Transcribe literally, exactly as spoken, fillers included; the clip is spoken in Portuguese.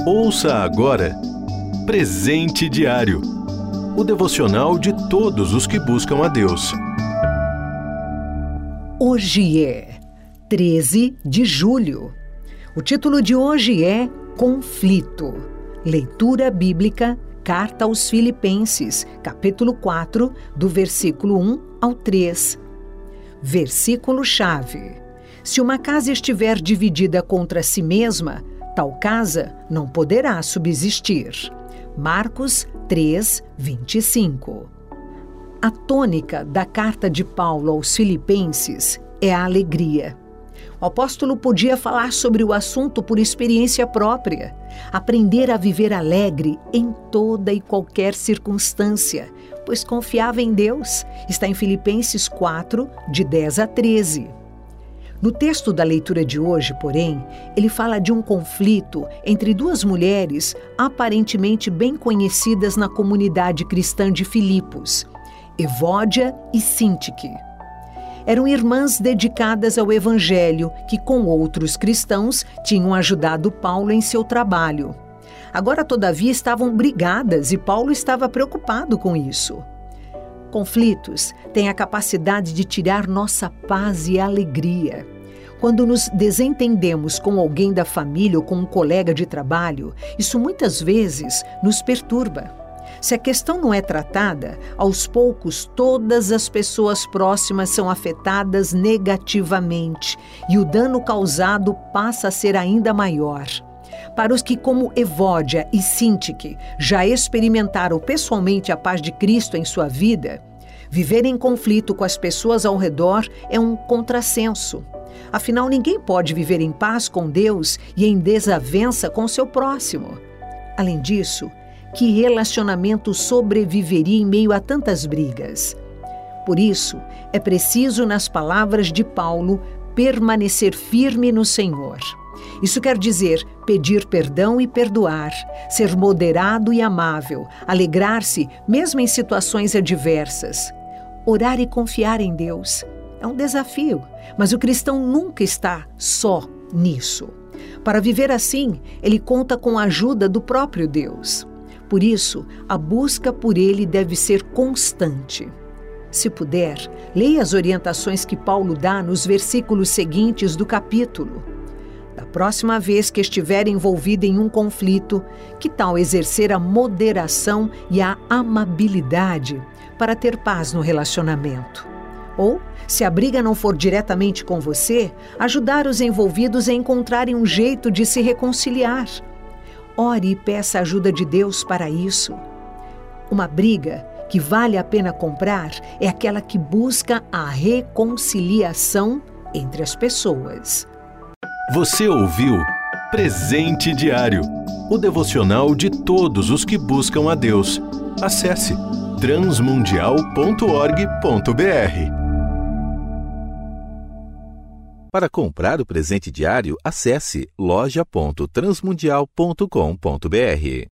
Ouça agora Presente Diário, o devocional de todos os que buscam a Deus. Hoje é treze de julho. O título de hoje é Conflito. Leitura bíblica, Carta aos Filipenses, capítulo quatro, do versículo um ao três. Versículo-chave. Se uma casa estiver dividida contra si mesma, tal casa não poderá subsistir. Marcos três, vinte e cinco. A tônica da carta de Paulo aos Filipenses é a alegria. O apóstolo podia falar sobre o assunto por experiência própria, aprender a viver alegre em toda e qualquer circunstância, pois confiava em Deus. Está em Filipenses quatro, de dez a treze. No texto da leitura de hoje, porém, ele fala de um conflito entre duas mulheres aparentemente bem conhecidas na comunidade cristã de Filipos, Evódia e Sintique. Eram irmãs dedicadas ao Evangelho que, com outros cristãos, tinham ajudado Paulo em seu trabalho. Agora, todavia, estavam brigadas e Paulo estava preocupado com isso. Conflitos têm a capacidade de tirar nossa paz e alegria. Quando nos desentendemos com alguém da família ou com um colega de trabalho, isso muitas vezes nos perturba. Se a questão não é tratada, aos poucos todas as pessoas próximas são afetadas negativamente e o dano causado passa a ser ainda maior. Para os que, como Evódia e Sintique, já experimentaram pessoalmente a paz de Cristo em sua vida, viver em conflito com as pessoas ao redor é um contrassenso. Afinal, ninguém pode viver em paz com Deus e em desavença com seu próximo. Além disso, que relacionamento sobreviveria em meio a tantas brigas? Por isso, é preciso, nas palavras de Paulo, permanecer firme no Senhor. Isso quer dizer pedir perdão e perdoar, ser moderado e amável, alegrar-se mesmo em situações adversas. Orar e confiar em Deus é um desafio, mas o cristão nunca está só nisso. Para viver assim, ele conta com a ajuda do próprio Deus. Por isso, a busca por ele deve ser constante. Se puder, leia as orientações que Paulo dá nos versículos seguintes do capítulo. Da próxima vez que estiver envolvido em um conflito, que tal exercer a moderação e a amabilidade para ter paz no relacionamento? Ou, se a briga não for diretamente com você, ajudar os envolvidos a encontrarem um jeito de se reconciliar. Ore e peça a ajuda de Deus para isso. Uma briga que vale a pena comprar é aquela que busca a reconciliação entre as pessoas. Você ouviu Presente Diário, o devocional de todos os que buscam a Deus. Acesse transmundial ponto org ponto br. Para comprar o presente diário, acesse loja ponto transmundial ponto com ponto br.